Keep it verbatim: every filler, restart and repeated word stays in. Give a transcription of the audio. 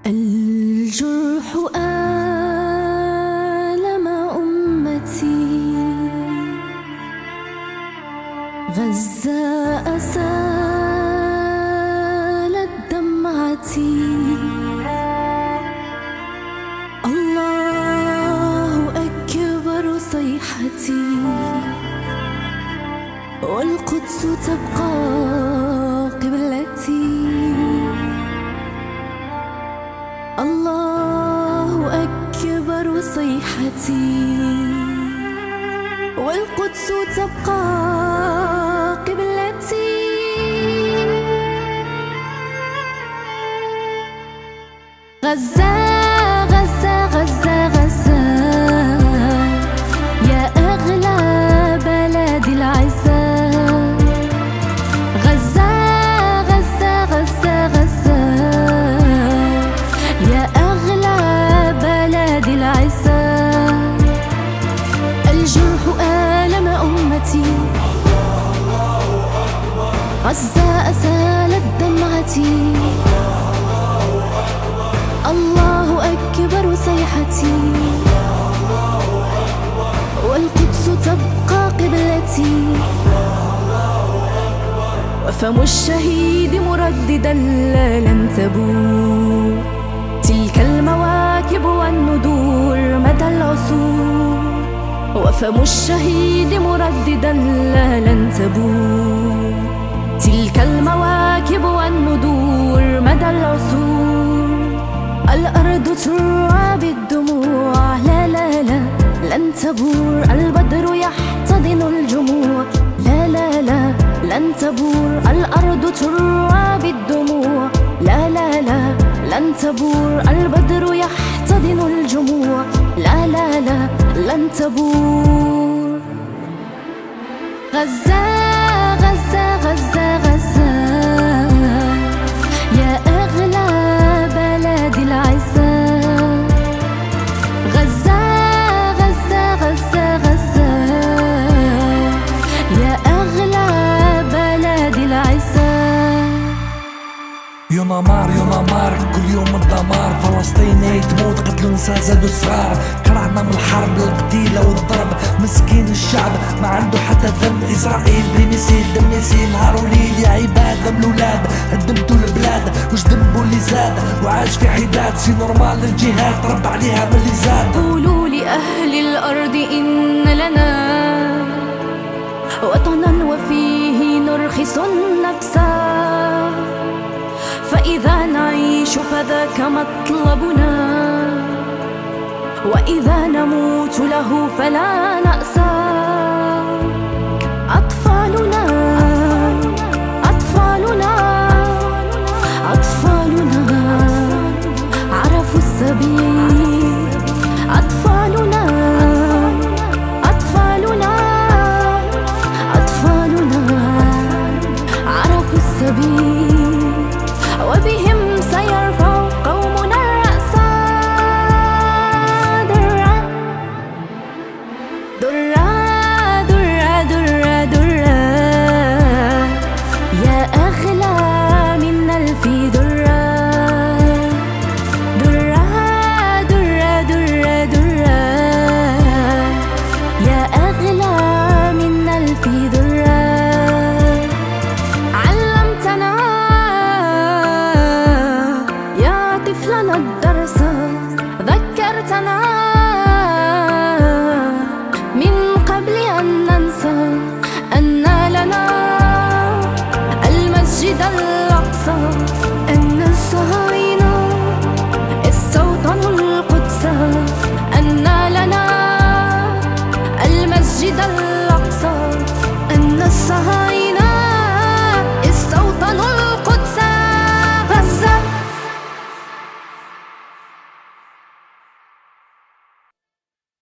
الجرح آلم أمتي، غزة أسالت دمعتي. الله أكبر صيحتي، والقدس تبقى قبلتي. الله أكبر صيحتي، والقدس تبقى قبلتي. غزة غزة غزة غزة يا أغلى بلد العزة. غزة غزة غزة غزة يا أغلى بلد العزة. الجرح آلم أمتي، غزة أسالت دمعتي. الله أكبر صيحتي، والقدس تبقى قبلتي. وفم الشهيد مرددا لا لن تبور تلك المواكب والندور مدى العصور. وفم الشهيد مرددا لا لن تبور تلك المواكب والندور مدى العصور. الأرض تروى بالدموع، لا لا لا لن تبور. البدر يحتضن الجموع، لا لا لا لن تبور. الأرض تروى بالدموع، لا لا لا لن تبور. البدر يحتضن الجموع، لا لا لا لن تبور. غزة غزة غزة غزة يا أغلى بلد العزة. غزة غزة غزة غزة يا أغلى بلد العزة. يونامار يونامار كل يوم الدمار. فلسطيني تموت، قتلوا نساء زادوا صغار. كرهنا من الحرب القتيلة والضرب، مسكين الشعب ما عنده حتى ذنب. إسرائيل بميسيل دم يسيل نهار وليل. يا عباد دم الولاد هدمتوا البلاد، وش ذنبوا اللي زاد وعاش في حداد. سي نورمال الجهاد رب عليها من اللي زاد. قولوا لأهل الأرض إن لنا وطنا وفيه نرخص النفس. فإذا نعيش فذاك مطلبنا، وإذا نموت له فلا نأسى. أطفالنا أطفالنا أطفالنا عرفوا السبيل. أطفالنا أطفالنا أطفالنا عرفوا السبيل، وبهم سيرفع قومنا الرأس. درا درا درا درا درا يا أغلى من ألف درا. درا درا درا درا يا أغلى من ألف درا. علمتنا طفلنا الدرس، ذكرتنا من قبل أن ننسى أن لنا المسجد الأقصى، أن الصهاينة استوطنوا القدس، أن لنا المسجد الأقصى.